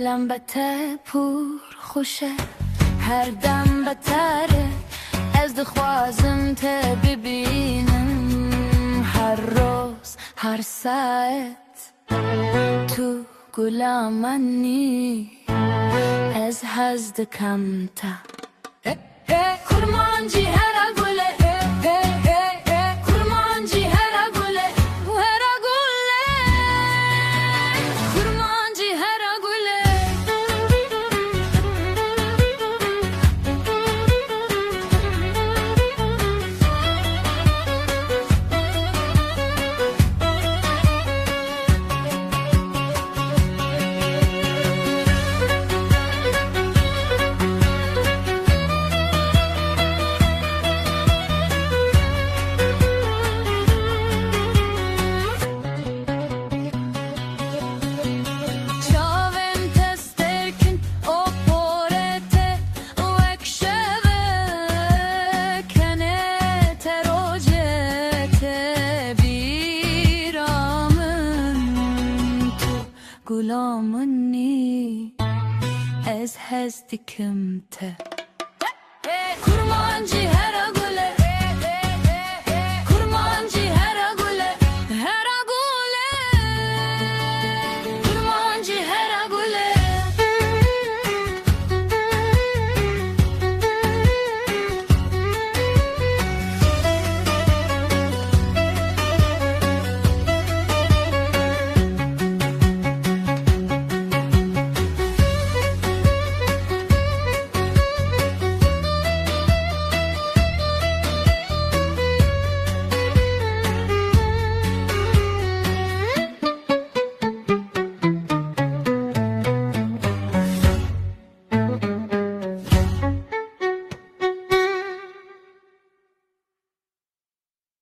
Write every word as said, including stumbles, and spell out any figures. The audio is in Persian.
حالم بته پور خوشه، هر دم بتره از دخوازم ته ببینم، هر روز هر ساعت تو گلامنی از هزد کمتر. کرمانجی هر گله کرمانجی هر گله هر گله کرمانجی هر گله. گلامنی از هزد کمتر. کرمانجی هر